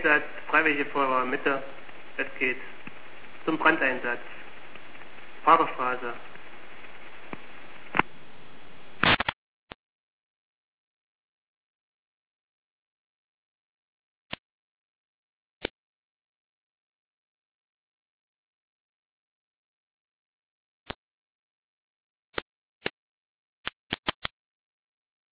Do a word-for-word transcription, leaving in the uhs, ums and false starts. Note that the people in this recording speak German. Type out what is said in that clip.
Einsatz, Freiwillige Feuerwehr Mitte. Es geht zum Brandeinsatz. Parkerstraße.